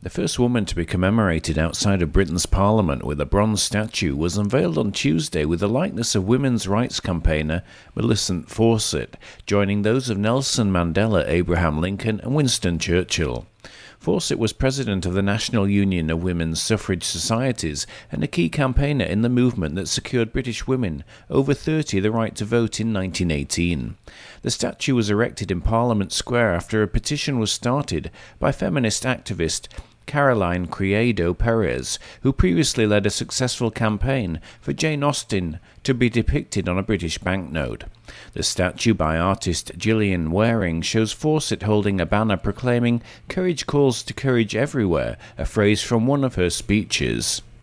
The first woman to be commemorated outside of Britain's Parliament with a bronze statue was unveiled on Tuesday with the likeness of women's rights campaigner Millicent Fawcett, joining those of Nelson Mandela, Abraham Lincoln and Winston Churchill. Fawcett was president of the National Union of Women's Suffrage Societies and a key campaigner in the movement that secured British women over 30 the right to vote in 1918. The statue was erected in Parliament Square after a petition was started by feminist activist Caroline Criado Perez, who previously led a successful campaign for Jane Austen to be depicted on a British banknote. The statue by artist Gillian Waring shows Fawcett holding a banner proclaiming "Courage calls to courage everywhere," a phrase from one of her speeches.